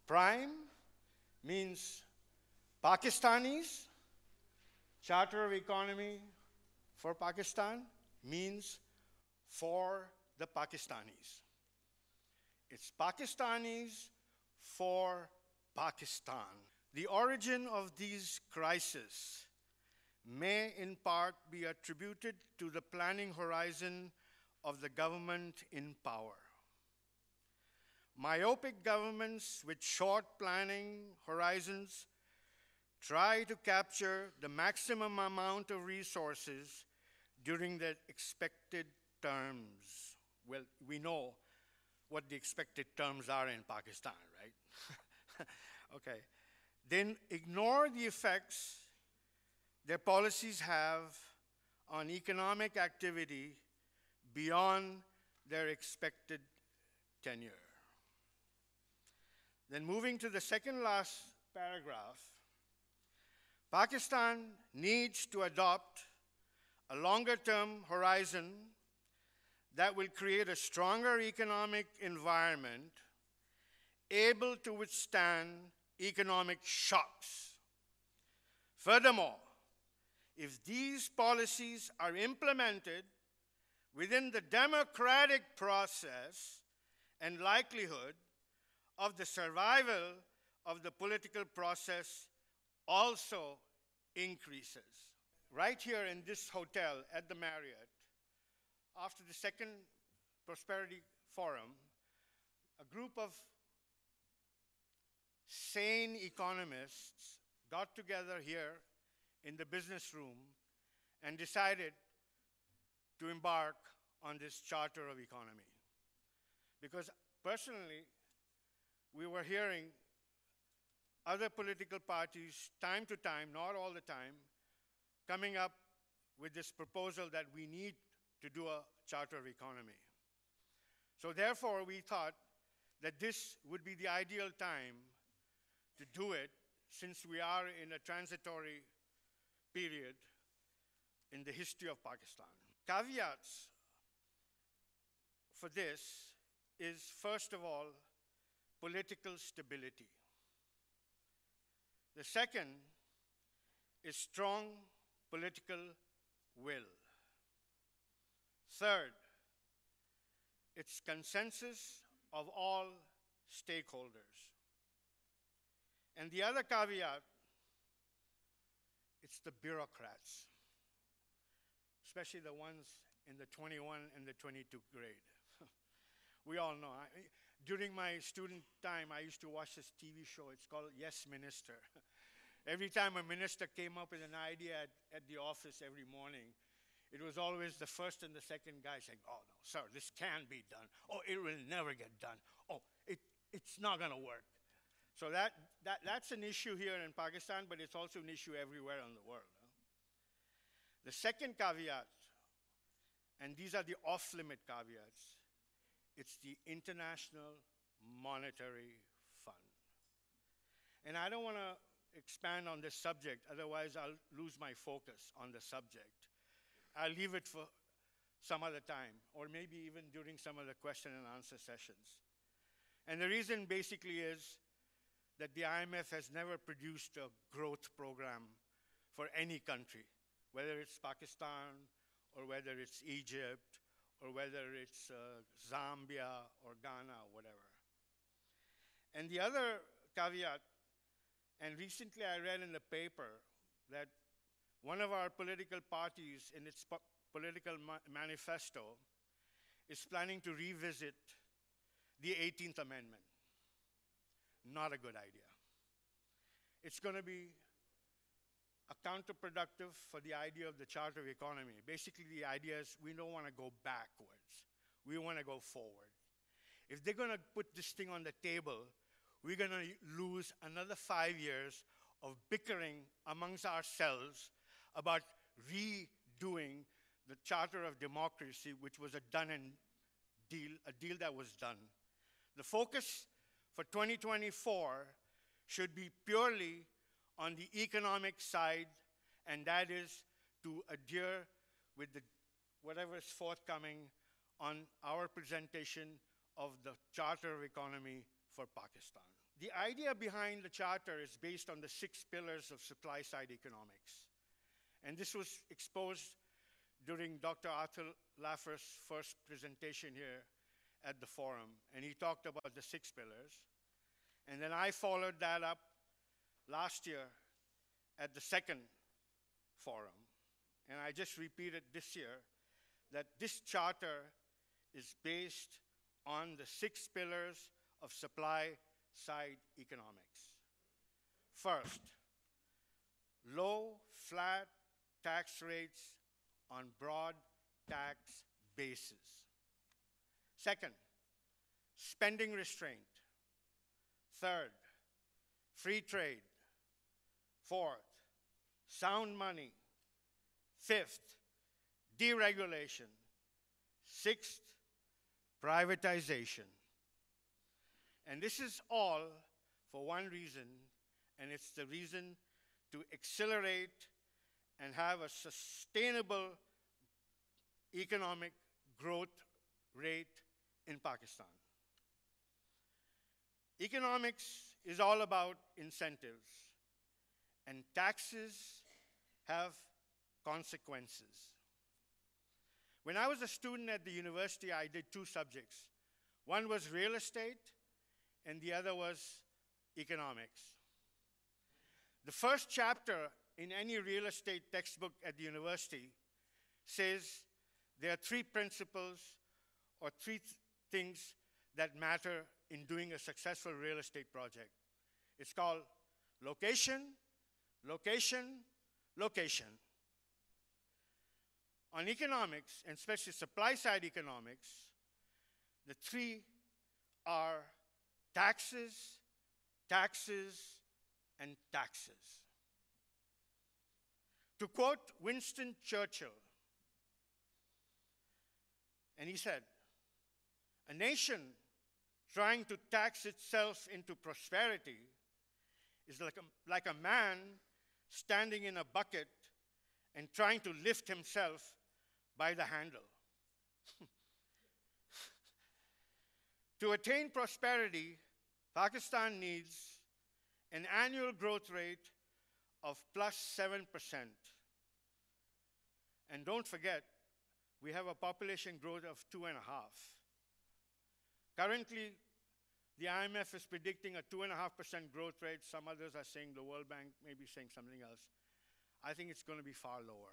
Prime means Pakistanis. Charter of Economy for Pakistan means for the Pakistanis. It's Pakistanis for Pakistan. The origin of these crises may in part be attributed to the planning horizon of the government in power. Myopic governments with short planning horizons try to capture the maximum amount of resources during the expected terms. Well, we know what the expected terms are in Pakistan, right? Okay. Then ignore the effects their policies have on economic activity beyond their expected tenure. Then moving to the second last paragraph, Pakistan needs to adopt a longer-term horizon that will create a stronger economic environment able to withstand economic shocks. Furthermore, if these policies are implemented within the democratic process and likelihood of the survival of the political process also increases. Right here in this hotel at the Marriott, after the second Prosperity Forum, a group of sane economists got together here in the business room and decided to embark on this charter of economy. Because personally, we were hearing other political parties, time to time, not all the time, coming up with this proposal that we need to do a charter of economy. So therefore, we thought that this would be the ideal time to do it, since we are in a transitory period in the history of Pakistan. Caveats for this is, first of all, political stability. The second is strong political will. Third, it's consensus of all stakeholders. And the other caveat, it's the bureaucrats, especially the ones in the 21 and the 22 grade. We all know. During my student time, I used to watch this TV show. It's called Yes, Minister. Every time a minister came up with an idea at the office every morning, it was always the first and the second guy saying, "Oh, no, sir, this can be done. Oh, it will never get done. Oh, it's not going to work." So that's an issue here in Pakistan, but it's also an issue everywhere in the world. The second caveat, and these are the off-limit caveats, it's the International Monetary Fund. And I don't want to expand on this subject, otherwise I'll lose my focus on the subject. I'll leave it for some other time, or maybe even during some of the question and answer sessions. And the reason basically is that the IMF has never produced a growth program for any country, whether it's Pakistan, or whether it's Egypt, or whether it's Zambia, or Ghana, or whatever. And the other caveat, and recently I read in the paper that one of our political parties in its political manifesto is planning to revisit the 18th Amendment. Not a good idea. It's going to be counterproductive for the idea of the Charter of Economy. Basically, the idea is we don't want to go backwards. We want to go forward. If they're going to put this thing on the table, we're going to lose another 5 years of bickering amongst ourselves about redoing the Charter of Democracy, which was a deal that was done. The focus for 2024 should be purely on the economic side, and that is to adhere with whatever is forthcoming on our presentation of the Charter of Economy for Pakistan. The idea behind the charter is based on the 6 pillars of supply-side economics. And this was exposed during Dr. Arthur Laffer's first presentation here at the forum. And he talked about the 6 pillars. And then I followed that up last year at the second forum. And I just repeated this year that this charter is based on the 6 pillars of supply-side economics. First, low, flat tax rates on broad tax bases. Second, spending restraint. Third, free trade. Fourth, sound money. Fifth, deregulation. Sixth, privatization. And this is all for one reason, and it's the reason to accelerate and have a sustainable economic growth rate in Pakistan. Economics is all about incentives, and taxes have consequences. When I was a student at the university, I did 2 subjects. One was real estate, and the other was economics. The first chapter in any real estate textbook at the university says there are 3 principles or 3 things that matter in doing a successful real estate project. It's called location, location, location. On economics, and especially supply-side economics, the 3 are taxes, taxes, and taxes. To quote Winston Churchill, and he said, "A nation trying to tax itself into prosperity is like a man standing in a bucket and trying to lift himself by the handle." To attain prosperity, Pakistan needs an annual growth rate of plus 7%. And don't forget, we have a population growth of 2.5. Currently, the IMF is predicting a 2.5% growth rate. Some others are saying, the World Bank may be saying something else. I think it's going to be far lower.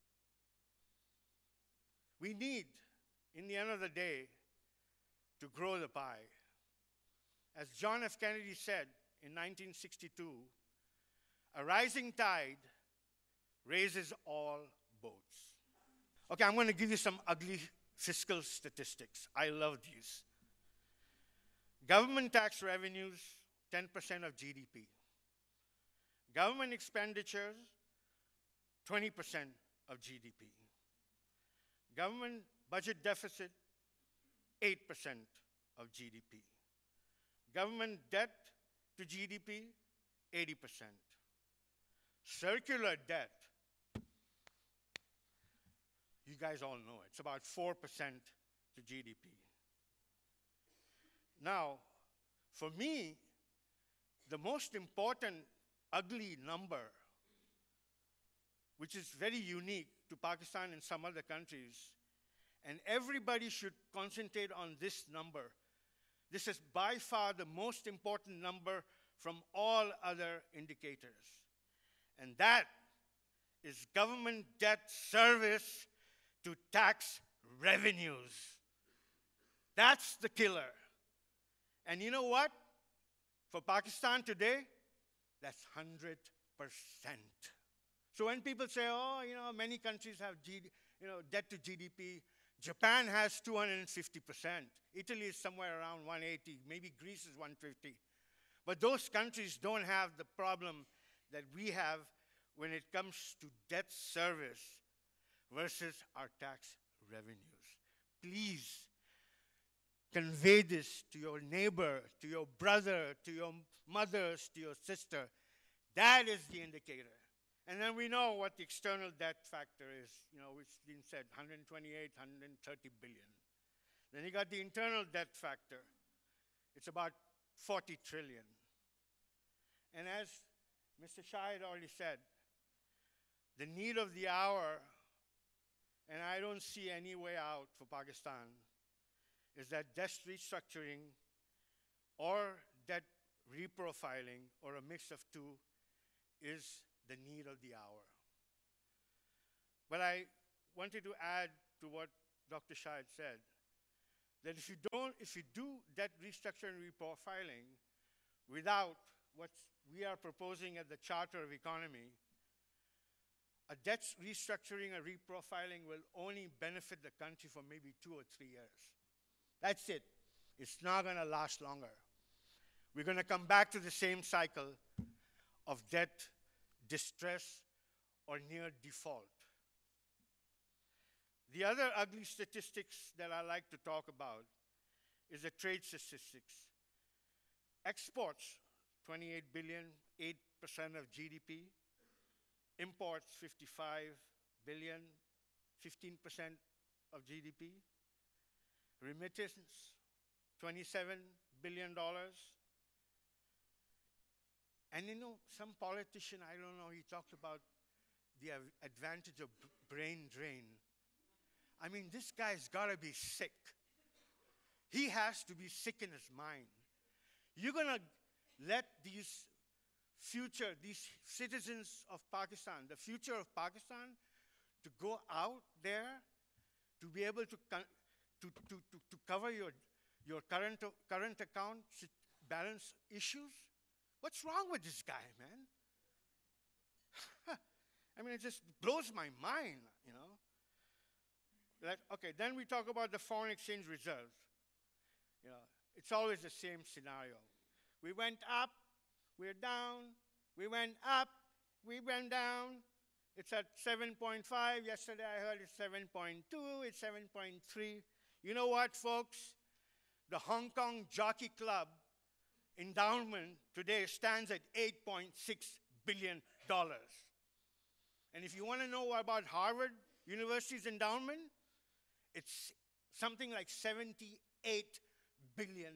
We need, in the end of the day, to grow the pie. As John F. Kennedy said in 1962, "A rising tide raises all boats." Okay, I'm going to give you some ugly fiscal statistics. I love these. Government tax revenues, 10% of GDP. Government expenditures, 20% of GDP. Government budget deficit, 8% of GDP. Government debt to GDP, 80%. Circular debt, you guys all know it. It's about 4% to GDP. Now, for me, the most important ugly number, which is very unique to Pakistan and some other countries, and everybody should concentrate on this number. This is by far the most important number from all other indicators. And that is government debt service to tax revenues. That's the killer. And you know what? For Pakistan today, that's 100%. So when people say, oh, many countries have debt to GDP, Japan has 250%. Italy is somewhere around 180. Maybe Greece is 150. But those countries don't have the problem that we have when it comes to debt service versus our tax revenues. Please convey this to your neighbor, to your brother, to your mothers, to your sister. That is the indicator. And then we know what the external debt factor is, which Dean said, 128, 130 billion. Then you got the internal debt factor. It's about 40 trillion. And as Mr. Shah had already said, the need of the hour, and I don't see any way out for Pakistan, is that debt restructuring or debt reprofiling or a mix of two is the need of the hour. But I wanted to add to what Dr. Shah had said, that if you do debt restructuring and reprofiling without what we are proposing at the Charter of Economy, a debt restructuring and reprofiling will only benefit the country for maybe 2 or 3 years. That's it. It's not going to last longer. We're going to come back to the same cycle of debt, distress, or near default. The other ugly statistics that I like to talk about is the trade statistics. Exports, 28 billion, 8% of GDP. Imports, 55 billion, 15% of GDP. Remittance, $27 billion. And you know, some politician, I don't know, he talked about the advantage of brain drain. I mean, this guy's got to be sick. He has to be sick in his mind. You're going to let these citizens of Pakistan, the future of Pakistan, to go out there to be able to cover your current account balance issues? What's wrong with this guy, man? I mean, it just blows my mind, you know. Okay, then we talk about the foreign exchange reserves. You know, it's always the same scenario. We went up, we're down, we went up, we went down. It's at 7.5. Yesterday I heard it's 7.2, it's 7.3. You know what, folks? The Hong Kong Jockey Club endowment today stands at $8.6 billion. And if you want to know about Harvard University's endowment, it's something like $78 billion.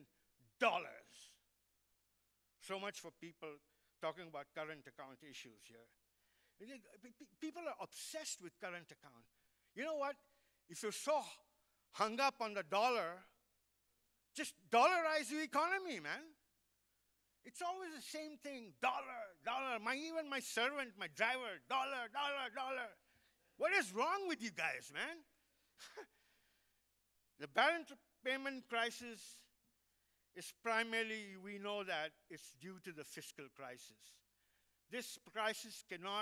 So much for people talking about current account issues here. People are obsessed with current account. You know what? If you're so hung up on the dollar, just dollarize the economy, man. It's always the same thing. Dollar, dollar. Even my servant, my driver, dollar, dollar, dollar. What is wrong with you guys, man? The balance payment crisis is primarily, we know that it's due to the fiscal crisis. This crisis cannot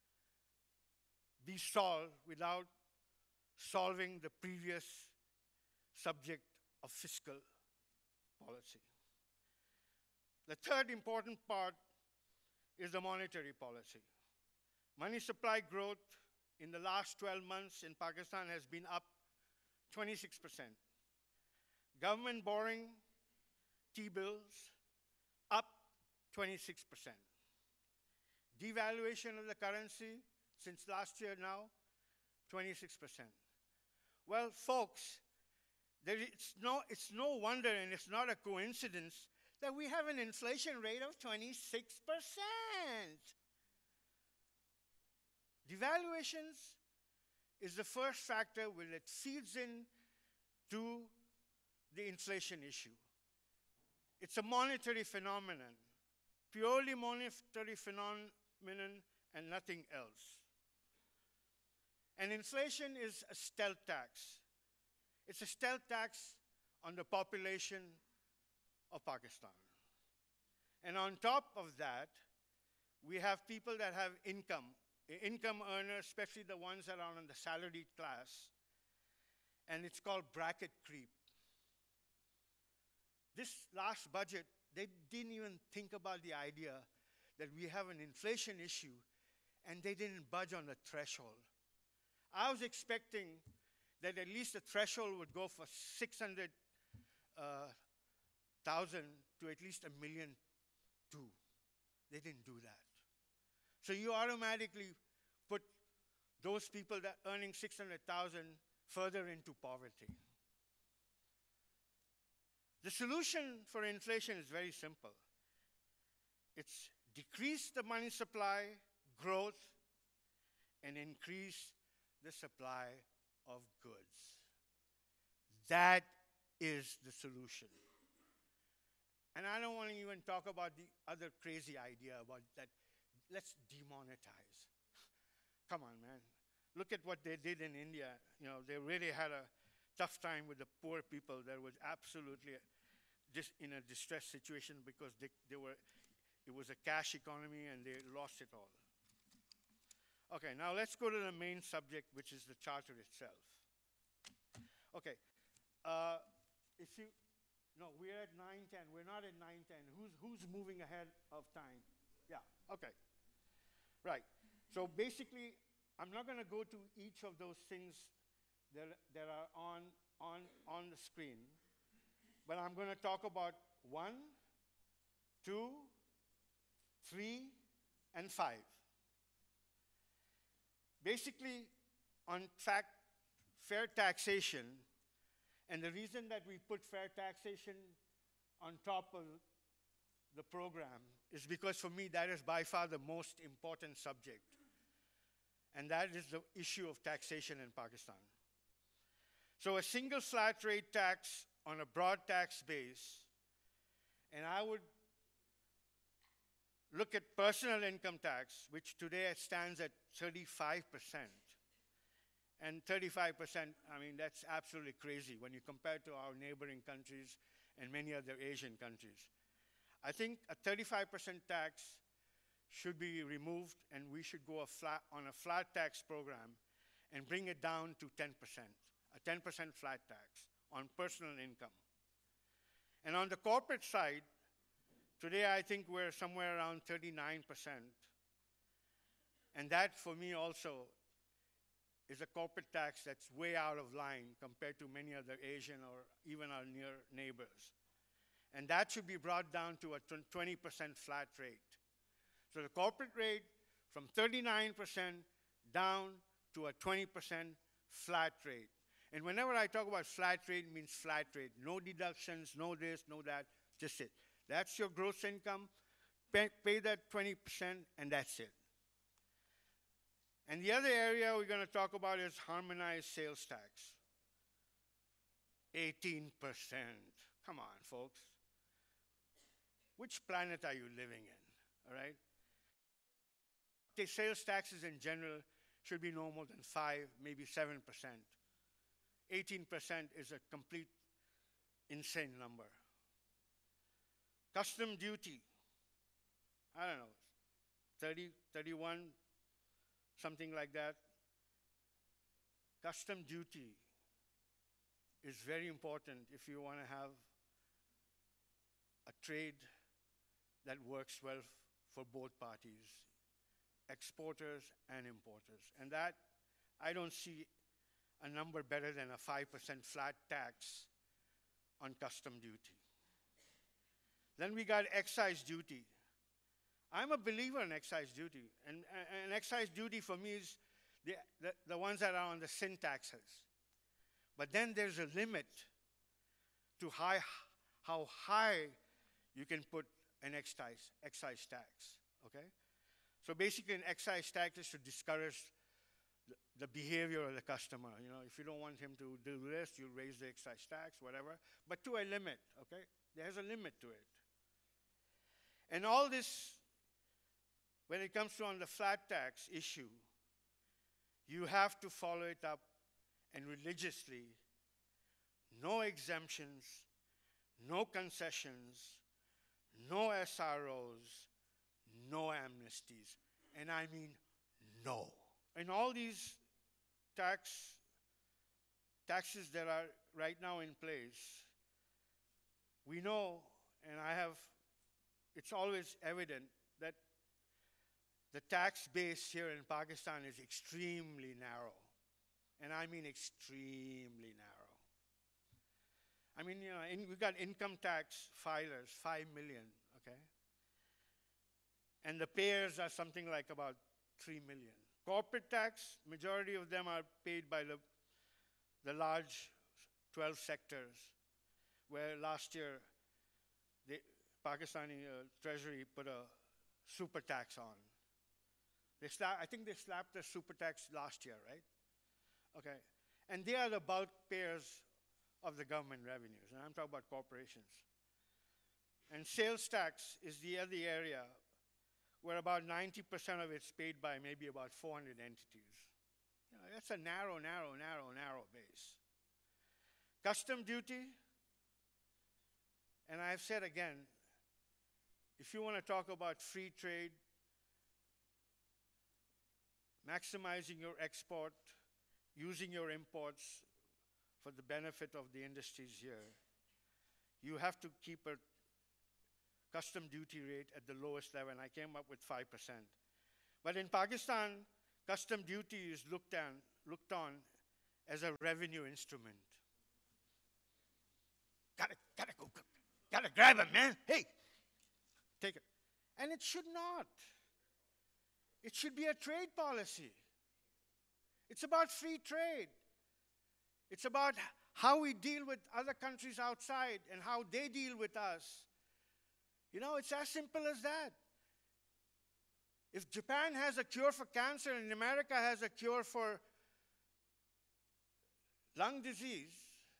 be solved without solving the previous subject of fiscal policy. The third important part is the monetary policy. Money supply growth in the last 12 months in Pakistan has been up 26%. Government borrowing, T-bills, up 26%. Devaluation of the currency since last year now, 26%. Well, folks, it's no wonder and it's not a coincidence that we have an inflation rate of 26%. Devaluations is the first factor that feeds in to the inflation issue. It's a monetary phenomenon, purely monetary phenomenon and nothing else. And inflation is a stealth tax. It's a stealth tax on the population of Pakistan. And on top of that, we have people that have income earners, especially the ones that are on the salaried class, and it's called bracket creep. This last budget, they didn't even think about the idea that we have an inflation issue, and they didn't budge on the threshold. I was expecting that at least the threshold would go for 600,000 to at least 1.2 million. They didn't do that. So you automatically put those people that are earning 600,000 further into poverty. The solution for inflation is very simple. It's decrease the money supply, growth, and increase the supply of goods. That is the solution. And I don't want to even talk about the other crazy idea about that. Let's demonetize. Come on, man. Look at what they did in India. You know, they really had a tough time with the poor people. There was absolutely just in a distressed situation because it was a cash economy and they lost it all. Okay, now let's go to the main subject, which is the charter itself. Okay, if you, no, we're at 9:10. We're not at 9:10. Who's moving ahead of time? Yeah, okay. Right. So basically, I'm not going to go to each of those things that are on the screen, but I'm going to talk about 1, 2, 3, and 5. Basically, on fair taxation, and the reason that we put fair taxation on top of the program is because for me that is by far the most important subject. And that is the issue of taxation in Pakistan. So a single flat rate tax on a broad tax base, and I would look at personal income tax, which today stands at 35%. And 35%, I mean, that's absolutely crazy when you compare to our neighboring countries and many other Asian countries. I think a 35% tax should be removed, and we should go on a flat tax program and bring it down to 10%, a 10% flat tax on personal income. And on the corporate side, today I think we're somewhere around 39%. And that, for me also, is a corporate tax that's way out of line compared to many other Asian or even our near neighbors. And that should be brought down to a 20% flat rate. So the corporate rate from 39% down to a 20% flat rate. And whenever I talk about flat rate, it means flat rate. No deductions, no this, no that, just it. That's your gross income, pay that 20%, and that's it. And the other area we're going to talk about is harmonized sales tax. 18%. Come on, folks. Which planet are you living in, all right? The sales taxes in general should be no more than 5, maybe 7%. 18% is a complete insane number. Custom duty, I don't know, 30, 31, something like that. Custom duty is very important if you want to have a trade that works well for both parties, exporters and importers. And that, I don't see a number better than a 5% flat tax on custom duty. Then we got excise duty. I'm a believer in excise duty. And excise duty for me is the ones that are on the sin taxes. But then there's a limit to how high you can put an excise tax, okay? So basically an excise tax is to discourage the behavior of the customer. You know, if you don't want him to do this, you raise the excise tax, whatever, but to a limit, okay? There's a limit to it. And all this, when it comes to on the flat tax issue, you have to follow it up and religiously, no exemptions, no concessions, no SROs, no amnesties, and I mean no. And all these taxes that are right now in place, we know, and it's always evident that the tax base here in Pakistan is extremely narrow. And I mean extremely narrow. I mean, you know, we've got income tax filers, 5 million, okay? And the payers are something like about 3 million. Corporate tax, majority of them are paid by the large 12 sectors, where last year the Pakistani Treasury put a super tax on. I think they slapped the super tax last year, right? Okay. And they are the bulk payers of the government revenues. And I'm talking about corporations. And sales tax is the other area where about 90% of it's paid by maybe about 400 entities. You know, that's a narrow base. Custom duty, and I've said again, if you want to talk about free trade, maximizing your export, using your imports for the benefit of the industries here, you have to keep a custom duty rate at the lowest level, and I came up with 5%. But in Pakistan, custom duty is looked on as a revenue instrument. Gotta grab him, man. Hey, take it. And it should not. It should be a trade policy. It's about free trade. It's about how we deal with other countries outside and how they deal with us. You know, it's as simple as that. If Japan has a cure for cancer and America has a cure for lung disease,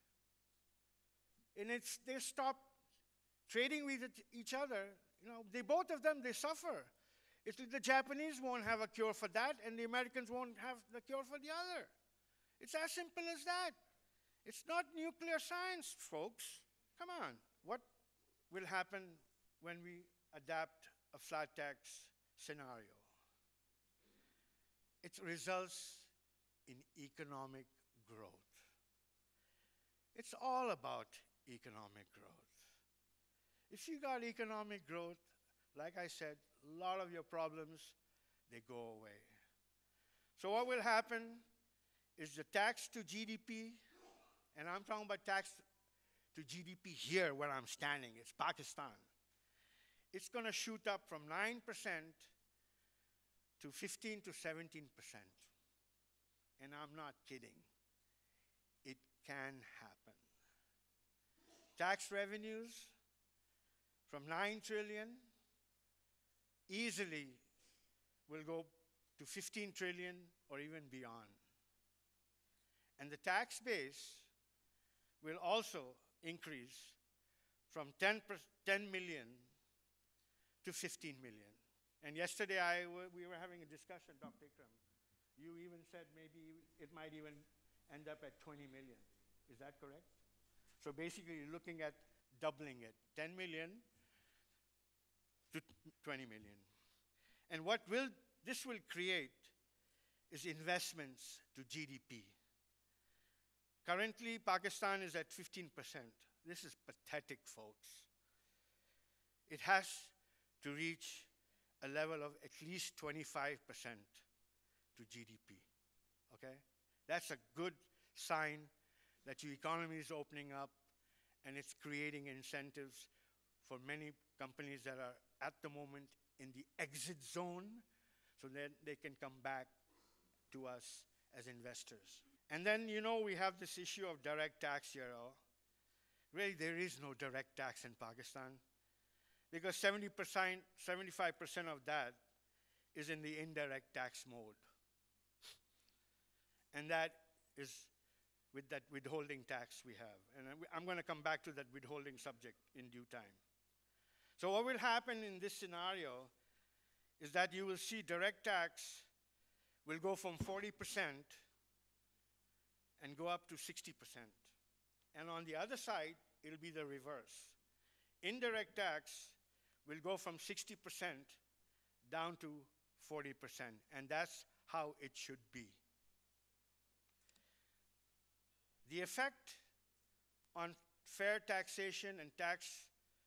and they stop trading with each other, you know, both of them, they suffer. It's like the Japanese won't have a cure for that, and the Americans won't have the cure for the other. It's as simple as that. It's not nuclear science, folks. Come on. What will happen when we adapt a flat tax scenario? It results in economic growth. It's all about economic growth. If you got economic growth, like I said, a lot of your problems, they go away. So what will happen is the tax to GDP, and I'm talking about tax to GDP here where I'm standing, it's Pakistan. It's going to shoot up from 9% to 15 to 17%. And I'm not kidding. It can happen. Tax revenues from 9 trillion easily will go to 15 trillion or even beyond. And the tax base will also increase from 10 million to 15 million. And yesterday we were having a discussion, Dr. Ikram. You even said maybe it might even end up at 20 million. Is that correct? So basically you're looking at doubling it, 10 million to 20 million. And what this will create is investments to GDP. Currently, Pakistan is at 15%. This is pathetic, folks. It has to reach a level of at least 25% to GDP, okay? That's a good sign that your economy is opening up and it's creating incentives for many companies that are at the moment in the exit zone so that they can come back to us as investors. And then, you know, we have this issue of direct tax here. Really, there is no direct tax in Pakistan because 75% of that is in the indirect tax mode. And that is with that withholding tax we have. And I'm going to come back to that withholding subject in due time. So what will happen in this scenario is that you will see direct tax will go from 40% and go up to 60%. And on the other side, it'll be the reverse. Indirect tax will go from 60% down to 40%. And that's how it should be. The effect on fair taxation and tax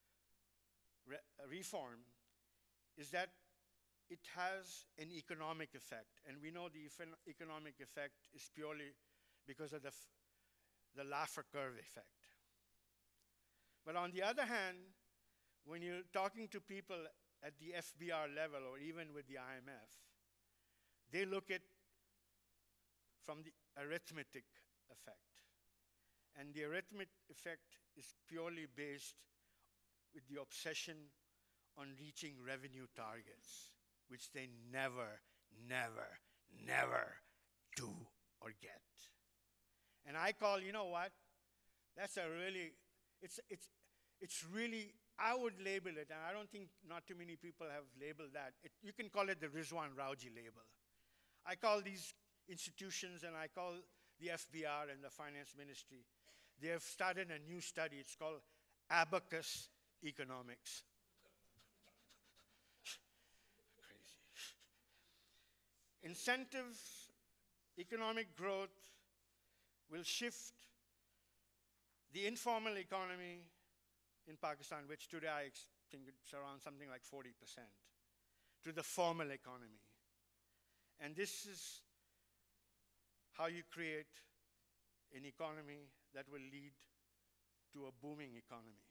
reform is that it has an economic effect. And we know the economic effect is purely because of the Laffer curve effect. But on the other hand, when you're talking to people at the FBR level or even with the IMF, they look at from the arithmetic effect. And the arithmetic effect is purely based with the obsession on reaching revenue targets, which they never, never, never do or get. And I call, you know what? That's a really, it's really, I would label it, and I don't think not too many people have labeled that. You can call it the Rizwan Raoji label. I call these institutions, and I call the FBR and the Finance Ministry, they have started a new study. It's called Abacus Economics. Crazy. Incentives, economic growth will shift the informal economy in Pakistan, which today I think it's around something like 40%, to the formal economy. And this is how you create an economy that will lead to a booming economy.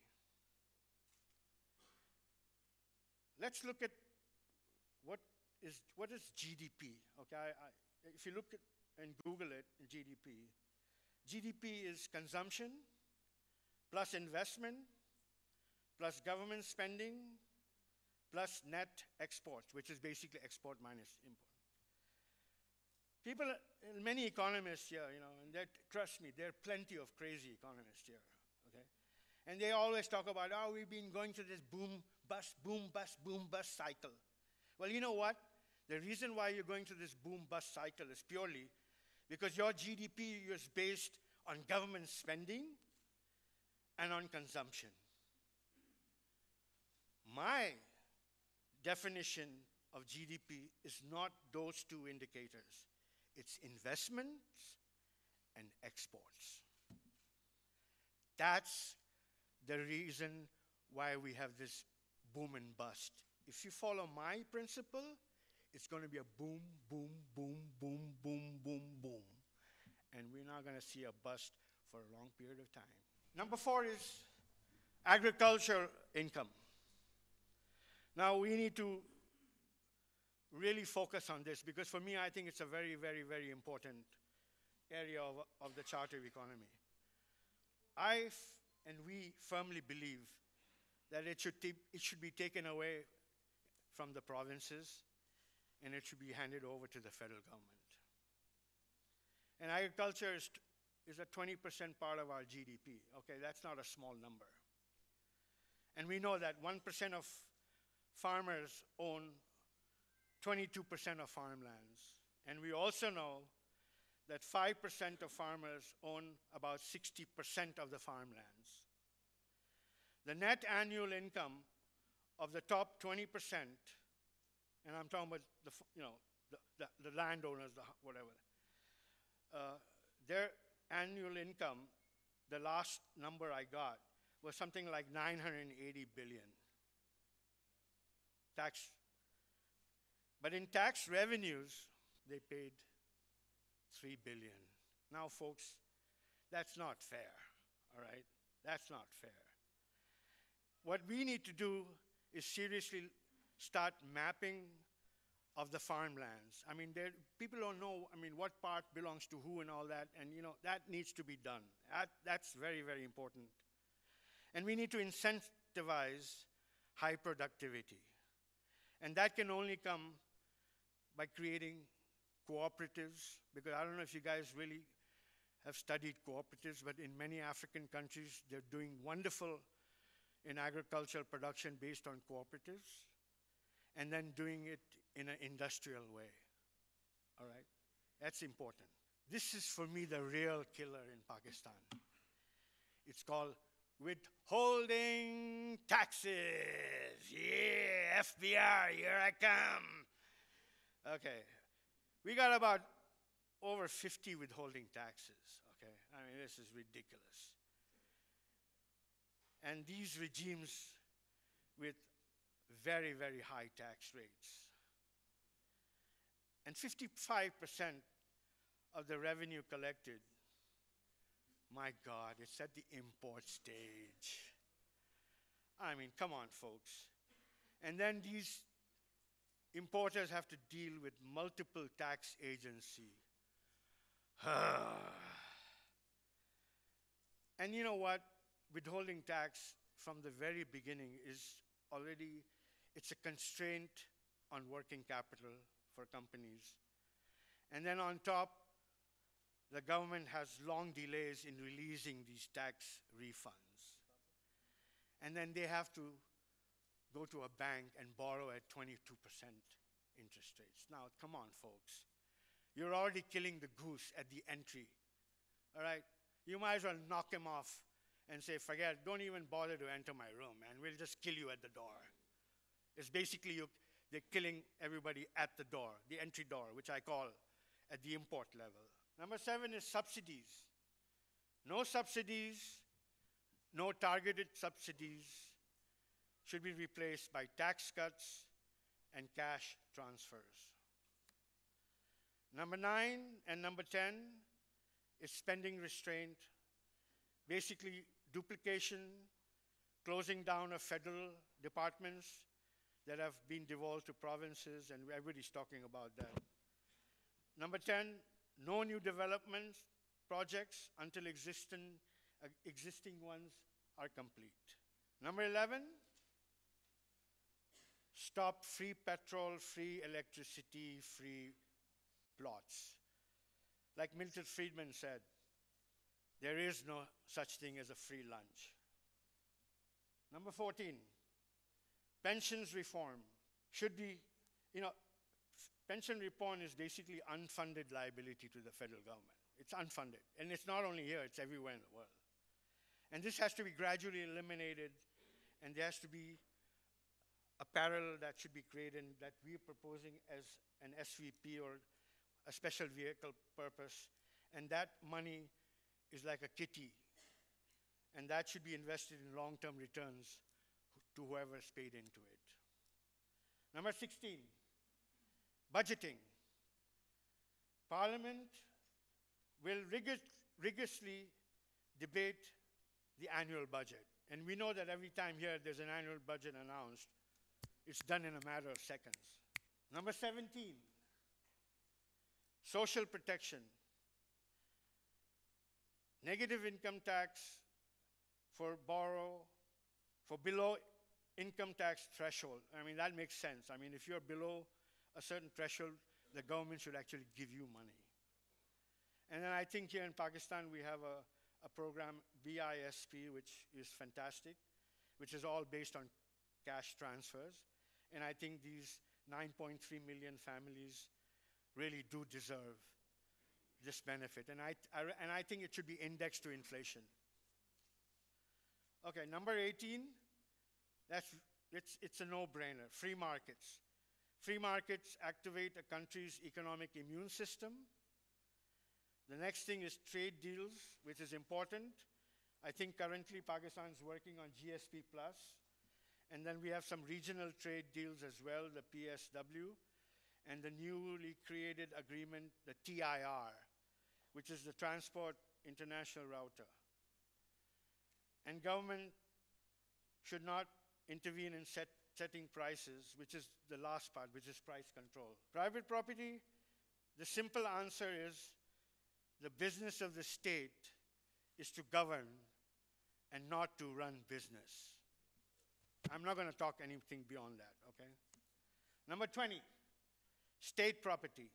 Let's look at what is GDP. Okay, if you look at and Google it, GDP. GDP is consumption plus investment plus government spending plus net exports, which is basically export minus import. People, many economists here, and trust me, there are plenty of crazy economists here, okay? And they always talk about, oh, we've been going through this boom, bust, boom, bust, boom, bust cycle. Well, you know what? The reason why you're going through this boom, bust cycle is purely because your GDP is based on government spending and on consumption. My definition of GDP is not those two indicators. It's investments and exports. That's the reason why we have this boom and bust. If you follow my principle, it's going to be a boom, boom, boom, boom, boom, boom, boom. And we're not going to see a bust for a long period of time. Number 4 is agriculture income. Now we need to really focus on this because for me, I think it's a very, very, very important area of the charter of economy. And we firmly believe that it should be taken away from the provinces and it should be handed over to the federal government. And agriculture is a 20% part of our GDP. Okay, that's not a small number. And we know that 1% of farmers own 22% of farmlands. And we also know that 5% of farmers own about 60% of the farmlands. The net annual income of the top 20%, and I'm talking about the landowners, whatever, their annual income, the last number I got, was something like 980 billion. Tax. But in tax revenues, they paid 3 billion. Now, folks, that's not fair, all right? That's not fair. What we need to do is seriously start mapping of the farmlands. I mean, people don't know, what part belongs to who and all that, and, that needs to be done. That's very, very important. And we need to incentivize high productivity. And that can only come by creating cooperatives, because I don't know if you guys really have studied cooperatives, but in many African countries, they're doing wonderful in agricultural production based on cooperatives, and then doing it in an industrial way, all right? That's important. This is, for me, the real killer in Pakistan. It's called withholding taxes. Yeah, FBR, here I come. Okay, we got about over 50 withholding taxes, okay? This is ridiculous. And these regimes with very, very high tax rates. And 55% of the revenue collected, my God, it's at the import stage. Come on, folks. And then these importers have to deal with multiple tax agencies. And you know what? Withholding tax from the very beginning is already It's a constraint on working capital for companies. And then on top, the government has long delays in releasing these tax refunds. And then they have to go to a bank and borrow at 22% interest rates. Now, come on, folks. You're already killing the goose at the entry. All right? You might as well knock him off and say, forget, don't even bother to enter my room, man. We'll just kill you at the door. It's basically they're killing everybody at the door, the entry door, which I call at the import level. Number 7 is subsidies. No subsidies, no targeted subsidies should be replaced by tax cuts and cash transfers. Number 9 and number 10 is spending restraint, basically duplication, closing down of federal departments that have been devolved to provinces, and everybody's talking about that. Number 10, no new development projects until existing ones are complete. Number 11, stop free petrol, free electricity, free plots. Like Milton Friedman said, there is no such thing as a free lunch. Number 14, pensions reform should be, pension reform is basically unfunded liability to the federal government. It's unfunded. And it's not only here, it's everywhere in the world. And this has to be gradually eliminated, and there has to be a parallel that should be created that we are proposing as an SVP or a special vehicle purpose. And that money is like a kitty. And that should be invested in long-term returns to whoever's paid into it. Number 16, budgeting. Parliament will rigorously debate the annual budget. And we know that every time here there's an annual budget announced, it's done in a matter of seconds. Number 17, social protection. Negative income tax for below income tax threshold. I mean, that makes sense. I mean, if you're below a certain threshold, the government should actually give you money. And then I think here in Pakistan we have a program, BISP, which is fantastic, which is all based on cash transfers. And I think these 9.3 million families really do deserve this benefit. And I think it should be indexed to inflation. Okay, number 18, it's a no-brainer, free markets. Free markets activate a country's economic immune system. The next thing is trade deals, which is important. I think currently Pakistan is working on GSP+. And then we have some regional trade deals as well, the PSW, and the newly created agreement, the TIR, which is the Transport International Router. And government should not intervene in setting prices, which is the last part, which is price control. Private property, the simple answer is the business of the state is to govern and not to run business. I'm not going to talk anything beyond that, okay? Number 20, state property.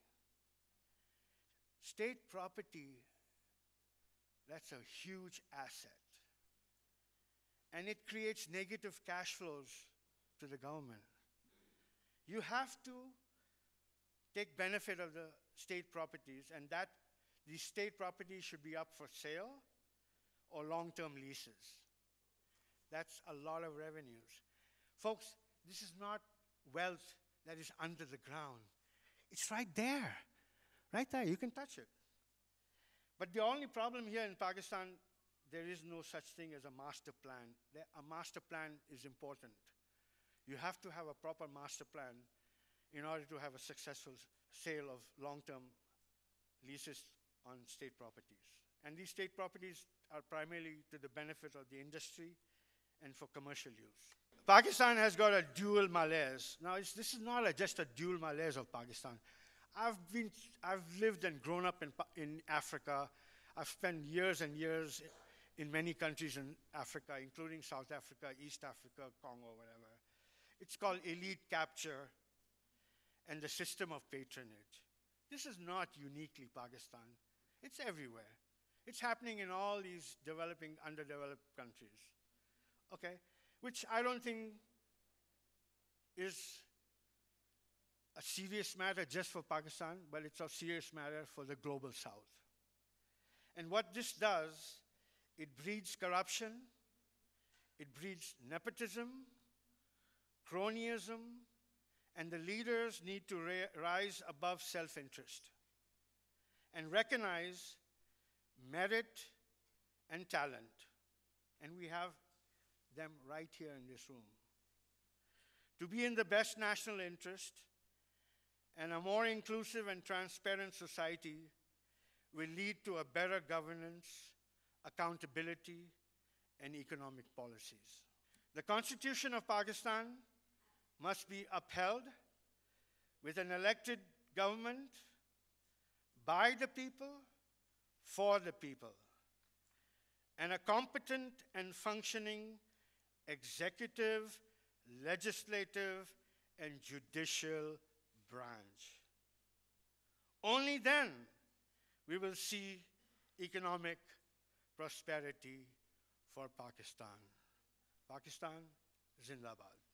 State property, that's a huge asset. And it creates negative cash flows to the government. You have to take benefit of the state properties, and that these state properties should be up for sale or long-term leases. That's a lot of revenues. Folks, this is not wealth that is under the ground. It's right there. Right there, you can touch it. But the only problem here in Pakistan, there is no such thing as a master plan. A master plan is important. You have to have a proper master plan in order to have a successful sale of long-term leases on state properties. And these state properties are primarily to the benefit of the industry and for commercial use. Pakistan has got a dual malaise. Now, this is not just a dual malaise of Pakistan. I've lived and grown up in Africa. I've spent years and years in many countries in Africa, including South Africa, East Africa, Congo, whatever. It's called elite capture and the system of patronage. This is not uniquely Pakistan. It's everywhere. It's happening in all these developing, underdeveloped countries. Okay? Which I don't think is a serious matter just for Pakistan, but it's a serious matter for the global South. And what this does, it breeds corruption, it breeds nepotism, cronyism, and the leaders need to rise above self-interest and recognize merit and talent. And we have them right here in this room. To be in the best national interest and a more inclusive and transparent society will lead to a better governance, accountability, and economic policies. The Constitution of Pakistan must be upheld with an elected government by the people, for the people, and a competent and functioning executive, legislative, and judicial branch. Only then we will see economic prosperity for Pakistan. Pakistan Zindabad.